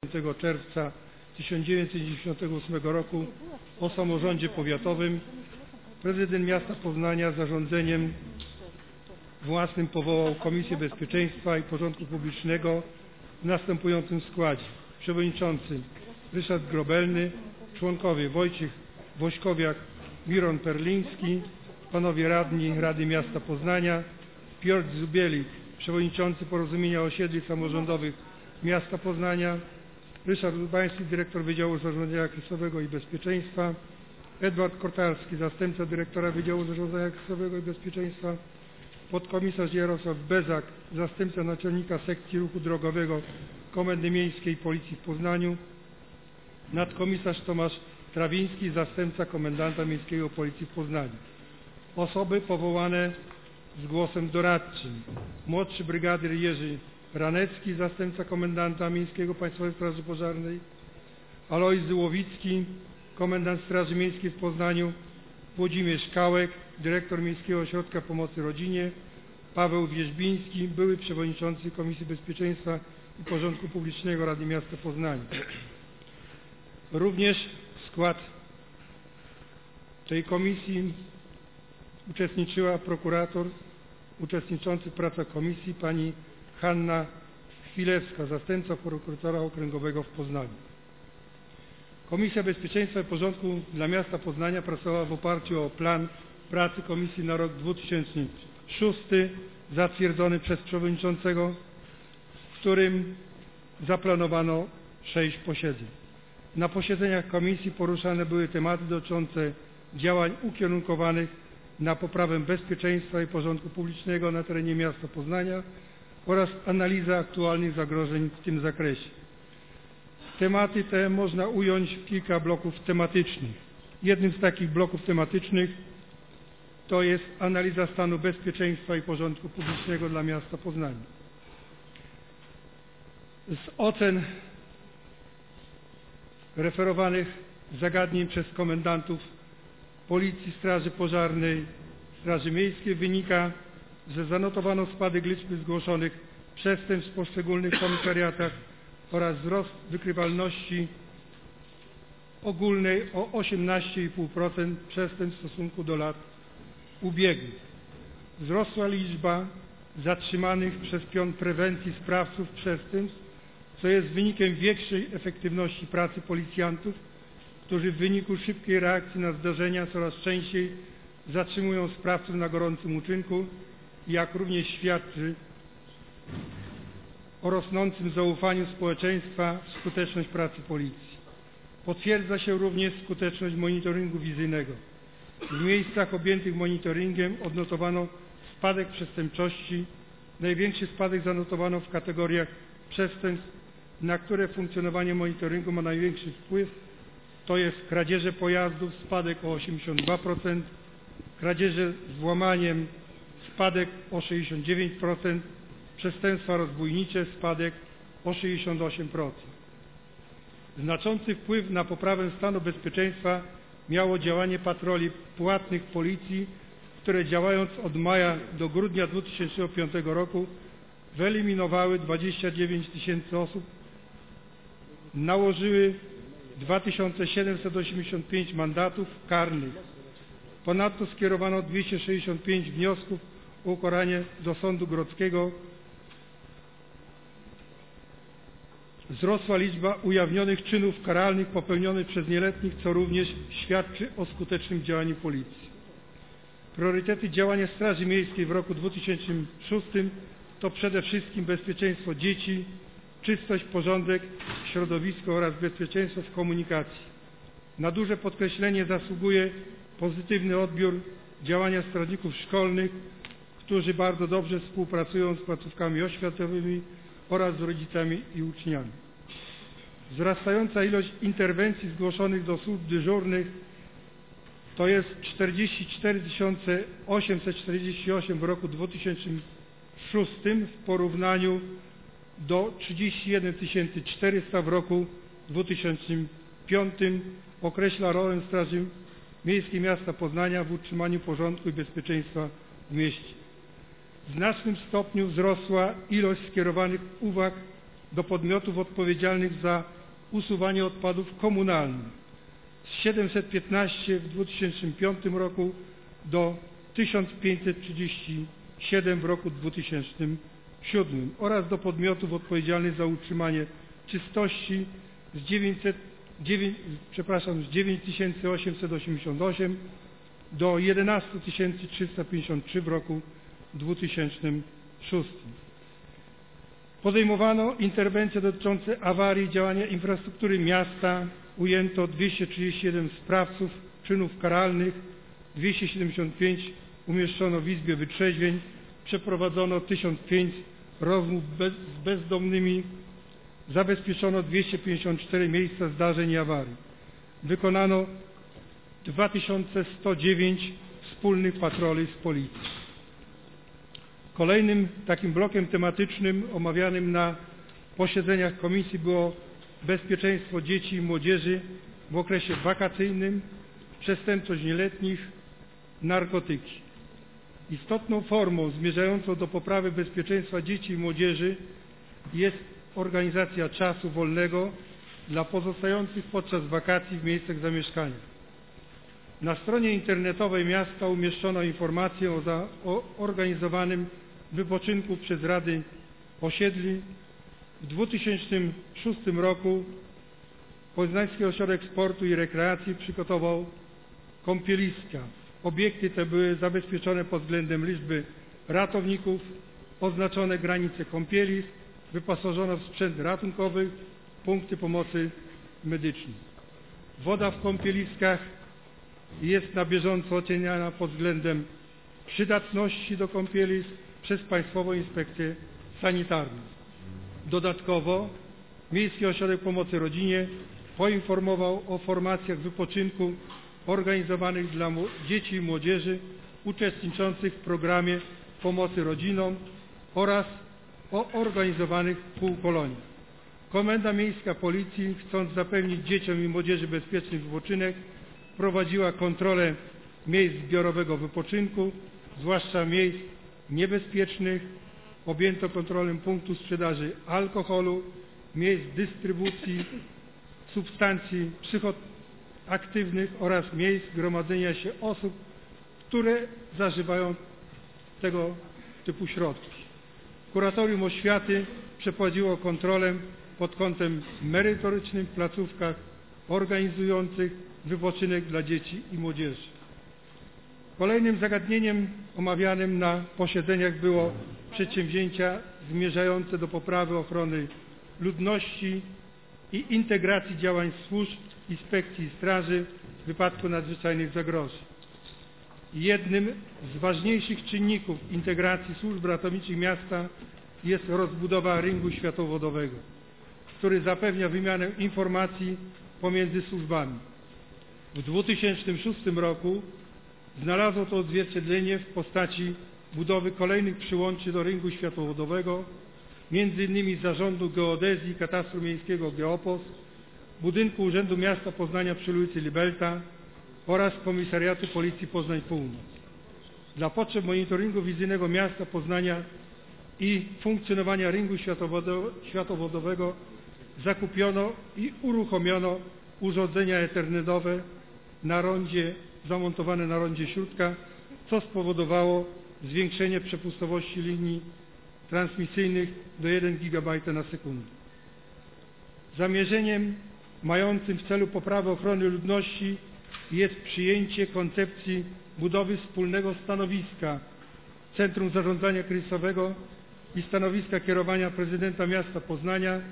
10 czerwca 1998 roku o samorządzie powiatowym prezydent miasta Poznania zarządzeniem własnym powołał Komisję Bezpieczeństwa i Porządku Publicznego w następującym składzie. Przewodniczący Ryszard Grobelny, członkowie Wojciech Wośkowiak, Miron Perliński, panowie radni Rady Miasta Poznania, Piotr Zubielik, przewodniczący Porozumienia Osiedli Samorządowych Miasta Poznania, Ryszard Urbański, dyrektor Wydziału Zarządzania Kryzysowego i Bezpieczeństwa, Edward Kortalski, zastępca dyrektora Wydziału Zarządzania Kryzysowego i Bezpieczeństwa, podkomisarz Jarosław Bezak, zastępca naczelnika sekcji ruchu drogowego Komendy Miejskiej Policji w Poznaniu, nadkomisarz Tomasz Trawiński, zastępca komendanta miejskiego Policji w Poznaniu. Osoby powołane z głosem doradczym: młodszy brygadyr Jerzy Ranecki, zastępca komendanta miejskiego Państwowej Straży Pożarnej, Alojzy Łowicki, komendant Straży Miejskiej w Poznaniu, Włodzimierz Kałek, dyrektor Miejskiego Ośrodka Pomocy Rodzinie, Paweł Wierzbiński, były przewodniczący Komisji Bezpieczeństwa i Porządku Publicznego Rady Miasta Poznania. Również w skład tej komisji uczestniczyła prokurator uczestniczący w pracach komisji pani Hanna Chwilewska, zastępca prokuratora okręgowego w Poznaniu. Komisja Bezpieczeństwa i Porządku dla Miasta Poznania pracowała w oparciu o plan pracy komisji na rok 2006 zatwierdzony przez przewodniczącego, w którym zaplanowano 6 posiedzeń. Na posiedzeniach komisji poruszane były tematy dotyczące działań ukierunkowanych na poprawę bezpieczeństwa i porządku publicznego na terenie miasta Poznania oraz analiza aktualnych zagrożeń w tym zakresie. Tematy te można ująć w kilka bloków tematycznych. Jednym z takich bloków tematycznych to jest analiza stanu bezpieczeństwa i porządku publicznego dla miasta Poznania. Z ocen referowanych zagadnień przez komendantów Policji, Straży Pożarnej, Straży Miejskiej wynika, że zanotowano spadek liczby zgłoszonych przestępstw w poszczególnych komisariatach oraz wzrost wykrywalności ogólnej o 18,5% przestępstw w stosunku do lat ubiegłych. Wzrosła liczba zatrzymanych przez pion prewencji sprawców przestępstw, co jest wynikiem większej efektywności pracy policjantów, którzy w wyniku szybkiej reakcji na zdarzenia coraz częściej zatrzymują sprawców na gorącym uczynku, jak również świadczy o rosnącym zaufaniu społeczeństwa w skuteczność pracy policji. Potwierdza się również skuteczność monitoringu wizyjnego. W miejscach objętych monitoringiem odnotowano spadek przestępczości. Największy spadek zanotowano w kategoriach przestępstw, na które funkcjonowanie monitoringu ma największy wpływ, to jest kradzieże pojazdów, spadek o 82%, kradzieże z włamaniem, spadek o 69%, przestępstwa rozbójnicze, spadek o 68%. Znaczący wpływ na poprawę stanu bezpieczeństwa miało działanie patroli płatnych policji, które działając od maja do grudnia 2005 roku wyeliminowały 29 tysięcy osób, nałożyły 2785 mandatów karnych. Ponadto skierowano 265 wniosków o ukaranie do Sądu Grodzkiego. Wzrosła liczba ujawnionych czynów karalnych popełnionych przez nieletnich, co również świadczy o skutecznym działaniu policji. Priorytety działania Straży Miejskiej w roku 2006 to przede wszystkim bezpieczeństwo dzieci, czystość, porządek, środowisko oraz bezpieczeństwo w komunikacji. Na duże podkreślenie zasługuje pozytywny odbiór działania strażników szkolnych, którzy bardzo dobrze współpracują z placówkami oświatowymi oraz z rodzicami i uczniami. Wzrastająca ilość interwencji zgłoszonych do służb dyżurnych to jest 44 848 w roku 2006 w porównaniu do 31 400 w roku 2005, określa rolę Straży Miejskiej Miasta Poznania w utrzymaniu porządku i bezpieczeństwa w mieście. W znacznym stopniu wzrosła ilość skierowanych uwag do podmiotów odpowiedzialnych za usuwanie odpadów komunalnych z 715 w 2005 roku do 1537 w roku 2007 oraz do podmiotów odpowiedzialnych za utrzymanie czystości z 9888 do 11 353 w roku 2006. Podejmowano interwencje dotyczące awarii i działania infrastruktury miasta. Ujęto 231 sprawców czynów karalnych, 275 umieszczono w Izbie Wytrzeźwień, przeprowadzono 1005 rozmów z bezdomnymi, zabezpieczono 254 miejsca zdarzeń i awarii. Wykonano 2109 wspólnych patroli z policją. Kolejnym takim blokiem tematycznym omawianym na posiedzeniach komisji było bezpieczeństwo dzieci i młodzieży w okresie wakacyjnym, przestępczość nieletnich, narkotyki. Istotną formą zmierzającą do poprawy bezpieczeństwa dzieci i młodzieży jest organizacja czasu wolnego dla pozostających podczas wakacji w miejscach zamieszkania. Na stronie internetowej miasta umieszczono informację o organizowanym wypoczynku przez Rady Osiedli. W 2006 roku Poznański Ośrodek Sportu i Rekreacji przygotował kąpieliska. Obiekty te były zabezpieczone pod względem liczby ratowników, oznaczone granice kąpielisk, wyposażono w sprzęt ratunkowy, punkty pomocy medycznej. Woda w kąpieliskach jest na bieżąco oceniana pod względem przydatności do kąpielisk przez Państwową Inspekcję Sanitarną. Dodatkowo Miejski Ośrodek Pomocy Rodzinie poinformował o formacjach wypoczynku organizowanych dla dzieci i młodzieży uczestniczących w programie pomocy rodzinom oraz o organizowanych półkoloniach. Komenda Miejska Policji, chcąc zapewnić dzieciom i młodzieży bezpieczny wypoczynek, prowadziła kontrolę miejsc zbiorowego wypoczynku, zwłaszcza miejsc niebezpiecznych. Objęto kontrolą punktu sprzedaży alkoholu, miejsc dystrybucji substancji psychoaktywnych oraz miejsc gromadzenia się osób, które zażywają tego typu środki. Kuratorium Oświaty przeprowadziło kontrolę pod kątem merytorycznym w placówkach organizujących wypoczynek dla dzieci i młodzieży. Kolejnym zagadnieniem omawianym na posiedzeniach było przedsięwzięcia zmierzające do poprawy ochrony ludności i integracji działań służb, inspekcji i straży w wypadku nadzwyczajnych zagrożeń. Jednym z ważniejszych czynników integracji służb ratowniczych miasta jest rozbudowa ringu światłowodowego, który zapewnia wymianę informacji pomiędzy służbami. W 2006 roku znalazło to odzwierciedlenie w postaci budowy kolejnych przyłączy do ringu światłowodowego, m.in. Zarządu Geodezji i Katastru Miejskiego Geopos, budynku Urzędu Miasta Poznania przy ulicy Libelta oraz Komisariatu Policji Poznań Północ. Dla potrzeb monitoringu wizyjnego miasta Poznania i funkcjonowania ringu światłowodowego zakupiono i uruchomiono urządzenia ethernetowe zamontowane na rondzie Śródka, co spowodowało zwiększenie przepustowości linii transmisyjnych do 1 GB na sekundę. Zamierzeniem mającym w celu poprawę ochrony ludności jest przyjęcie koncepcji budowy wspólnego stanowiska Centrum Zarządzania Kryzysowego i stanowiska kierowania prezydenta miasta Poznania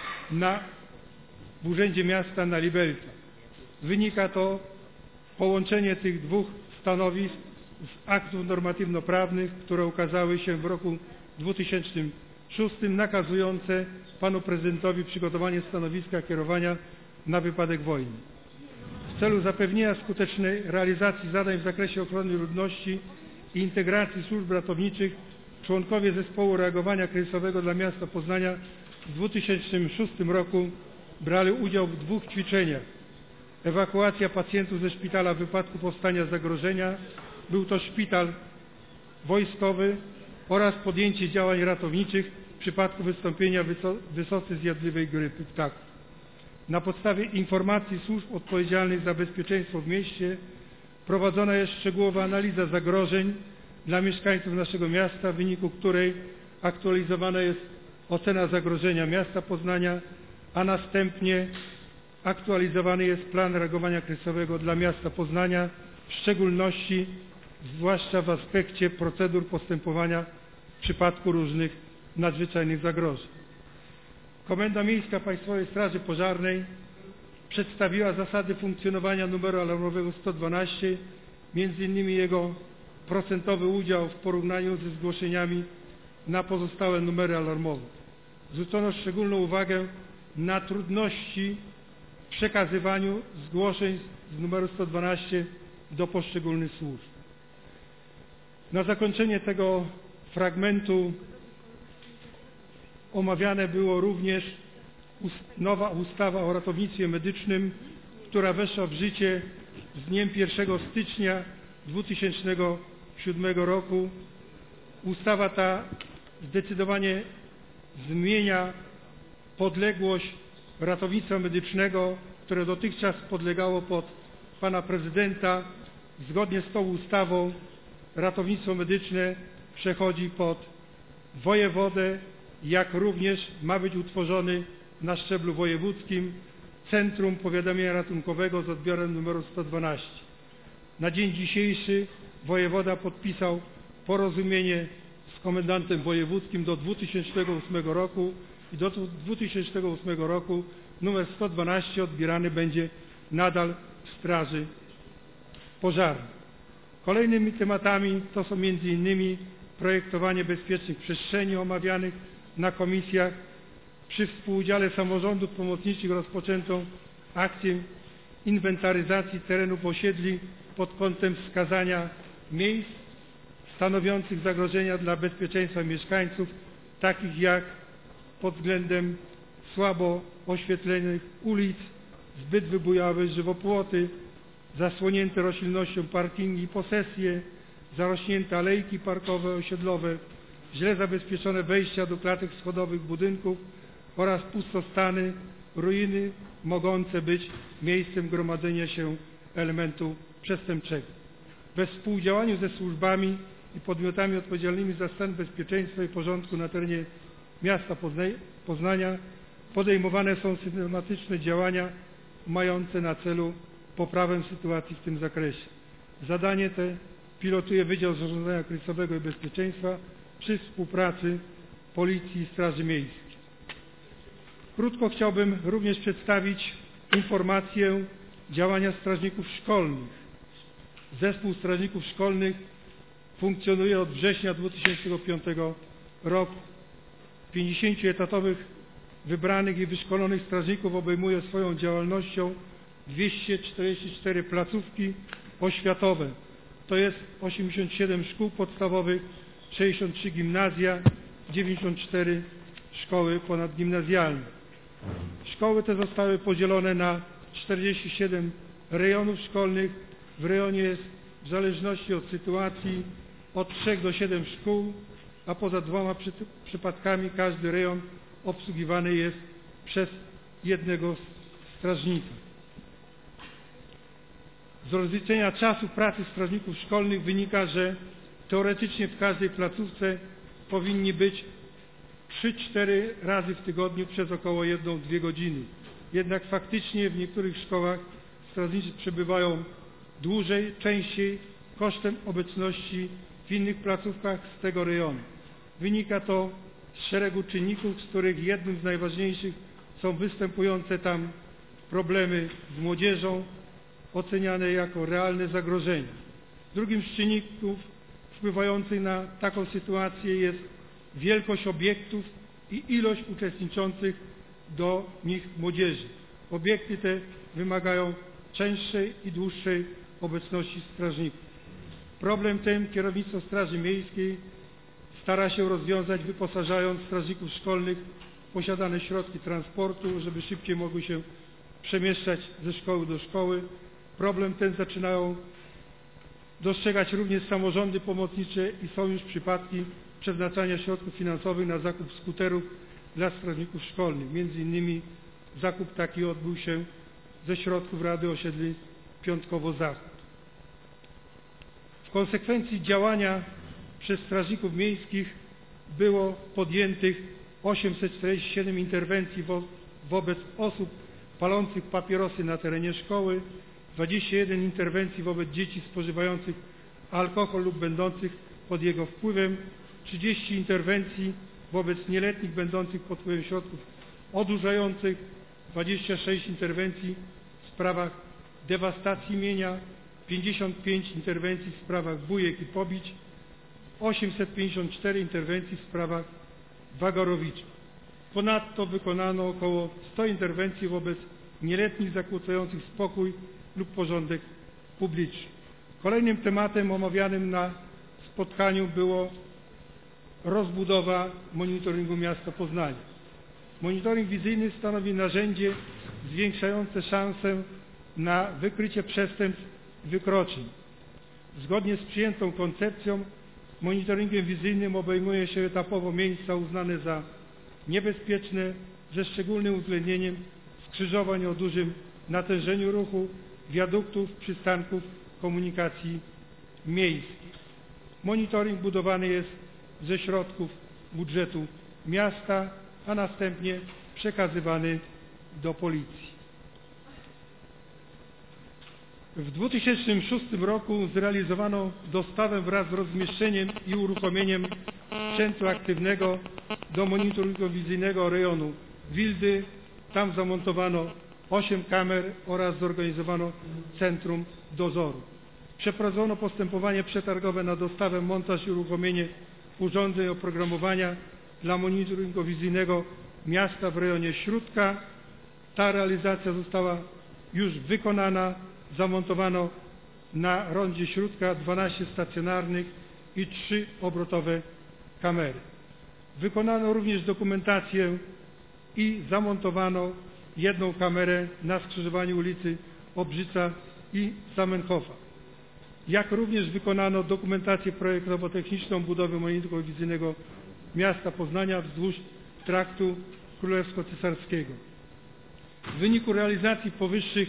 w Urzędzie Miasta na Libelta. Wynika to połączenie tych dwóch stanowisk z aktów normatywno-prawnych, które ukazały się w roku 2006, nakazujące panu prezydentowi przygotowanie stanowiska kierowania na wypadek wojny. W celu zapewnienia skutecznej realizacji zadań w zakresie ochrony ludności i integracji służb ratowniczych członkowie Zespołu Reagowania Kryzysowego dla miasta Poznania w 2006 roku brali udział w 2 ćwiczeniach. Ewakuacja pacjentów ze szpitala w wypadku powstania zagrożenia, był to szpital wojskowy, oraz podjęcie działań ratowniczych w przypadku wystąpienia wysoce zjadliwej grypy ptaków. Na podstawie informacji służb odpowiedzialnych za bezpieczeństwo w mieście prowadzona jest szczegółowa analiza zagrożeń dla mieszkańców naszego miasta, w wyniku której aktualizowana jest ocena zagrożenia miasta Poznania, a następnie aktualizowany jest plan reagowania kryzysowego dla miasta Poznania, w szczególności zwłaszcza w aspekcie procedur postępowania w przypadku różnych nadzwyczajnych zagrożeń. Komenda Miejska Państwowej Straży Pożarnej przedstawiła zasady funkcjonowania numeru alarmowego 112, m.in. jego procentowy udział w porównaniu ze zgłoszeniami na pozostałe numery alarmowe. Zwrócono szczególną uwagę na trudności w przekazywaniu zgłoszeń z numeru 112 do poszczególnych służb. Na zakończenie tego fragmentu omawiane było również nowa ustawa o ratownictwie medycznym, która weszła w życie z dniem 1 stycznia 2007 roku. Ustawa ta zdecydowanie zmienia podległość ratownictwa medycznego, które dotychczas podlegało pod pana prezydenta. Zgodnie z tą ustawą ratownictwo medyczne przechodzi pod wojewodę, jak również ma być utworzony na szczeblu wojewódzkim Centrum Powiadamiania Ratunkowego z odbiorem numeru 112. Na dzień dzisiejszy wojewoda podpisał porozumienie z komendantem wojewódzkim do 2008 roku i do 2008 roku numer 112 odbierany będzie nadal w Straży Pożarnej. Kolejnymi tematami to są m.in. projektowanie bezpiecznych przestrzeni omawianych na komisjach. Przy współudziale samorządów pomocniczych rozpoczęto akcję inwentaryzacji terenów osiedli pod kątem wskazania miejsc stanowiących zagrożenia dla bezpieczeństwa mieszkańców, takich jak pod względem słabo oświetlonych ulic, zbyt wybujałe żywopłoty, zasłonięte roślinnością parkingi i posesje, zarośnięte alejki parkowe, osiedlowe, źle zabezpieczone wejścia do klatek schodowych budynków oraz pustostany, ruiny mogące być miejscem gromadzenia się elementu przestępczego. We współdziałaniu ze służbami i podmiotami odpowiedzialnymi za stan bezpieczeństwa i porządku na terenie miasta Poznania podejmowane są systematyczne działania mające na celu poprawę sytuacji w tym zakresie. Zadanie te pilotuje Wydział Zarządzania Kryzysowego i Bezpieczeństwa przy współpracy Policji i Straży Miejskiej. Krótko chciałbym również przedstawić informację działania strażników szkolnych. Zespół strażników szkolnych funkcjonuje od września 2005 roku. 50 etatowych wybranych i wyszkolonych strażników obejmuje swoją działalnością 244 placówki oświatowe, to jest 87 szkół podstawowych, 63 gimnazja, 94 szkoły ponadgimnazjalne. Szkoły te zostały podzielone na 47 rejonów szkolnych. W rejonie jest w zależności od sytuacji od 3 do 7 szkół, a poza 2 przypadkami każdy rejon obsługiwany jest przez jednego strażnika. Z rozliczenia czasu pracy strażników szkolnych wynika, że teoretycznie w każdej placówce powinni być 3-4 razy w tygodniu przez około 1-2 godziny. Jednak faktycznie w niektórych szkołach strażnicy przebywają dłużej, częściej, kosztem obecności w innych placówkach z tego rejonu. Wynika to z szeregu czynników, z których jednym z najważniejszych są występujące tam problemy z młodzieżą, oceniane jako realne zagrożenie. Drugim z czynników wpływających na taką sytuację jest wielkość obiektów i ilość uczestniczących do nich młodzieży. Obiekty te wymagają częstszej i dłuższej obecności strażników. Problem ten kierownictwo Straży Miejskiej stara się rozwiązać, wyposażając strażników szkolnych w posiadane środki transportu, żeby szybciej mogły się przemieszczać ze szkoły do szkoły. Problem ten zaczynają dostrzegać również samorządy pomocnicze i są już przypadki przeznaczania środków finansowych na zakup skuterów dla strażników szkolnych. Między innymi Zakup taki odbył się ze środków Rady Osiedli Piątkowo-Zachód. W konsekwencji działania przez strażników miejskich było podjętych 847 interwencji wobec osób palących papierosy na terenie szkoły, 21 interwencji wobec dzieci spożywających alkohol lub będących pod jego wpływem, 30 interwencji wobec nieletnich będących pod wpływem środków odurzających, 26 interwencji w sprawach dewastacji mienia, 55 interwencji w sprawach bujek i pobić, 854 interwencji w sprawach wagarowicza. Ponadto wykonano około 100 interwencji wobec nieletnich zakłócających spokój lub porządek publiczny. Kolejnym tematem omawianym na spotkaniu było rozbudowa monitoringu miasta Poznania. Monitoring wizyjny stanowi narzędzie zwiększające szanse na wykrycie przestępstw i wykroczeń. Zgodnie z przyjętą koncepcją monitoringiem wizyjnym obejmuje się etapowo miejsca uznane za niebezpieczne, ze szczególnym uwzględnieniem skrzyżowań o dużym natężeniu ruchu, wiaduktów, przystanków komunikacji miejskiej. Monitoring budowany jest ze środków budżetu miasta, a następnie przekazywany do policji. W 2006 roku zrealizowano dostawę wraz z rozmieszczeniem i uruchomieniem sprzętu aktywnego do monitoringu wizyjnego rejonu Wildy. Tam zamontowano 8 kamer oraz zorganizowano centrum dozoru. Przeprowadzono postępowanie przetargowe na dostawę, montaż i uruchomienie urządzeń oprogramowania dla monitoringu wizyjnego miasta w rejonie Śródka. Ta realizacja została już wykonana. Zamontowano na rondzie Śródka 12 stacjonarnych i 3 obrotowe kamery. Wykonano również dokumentację i zamontowano 1 kamerę na skrzyżowaniu ulicy Obrzyca i Zamenhofa. Jak również wykonano dokumentację projektowo-techniczną budowy monitoringu wizyjnego miasta Poznania wzdłuż traktu królewsko-cesarskiego. W wyniku realizacji powyższych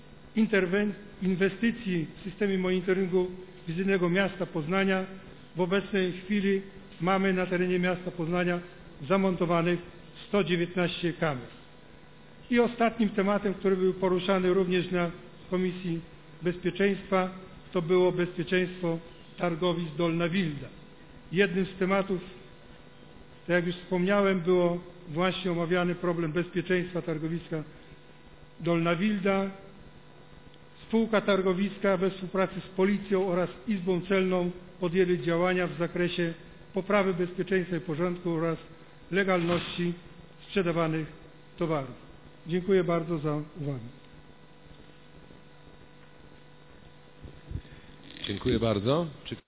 inwestycji w systemie monitoringu wizyjnego miasta Poznania w obecnej chwili mamy na terenie miasta Poznania zamontowanych 119 kamer. I ostatnim tematem, który był poruszany również na Komisji Bezpieczeństwa, to było bezpieczeństwo targowisk Dolna Wilda. Jednym z tematów, tak jak już wspomniałem, było właśnie omawiany problem bezpieczeństwa targowiska Dolna Wilda. Spółka targowiska we współpracy z policją oraz Izbą Celną podjęli działania w zakresie poprawy bezpieczeństwa i porządku oraz legalności sprzedawanych towarów. Dziękuję bardzo za uwagę. Dziękuję bardzo.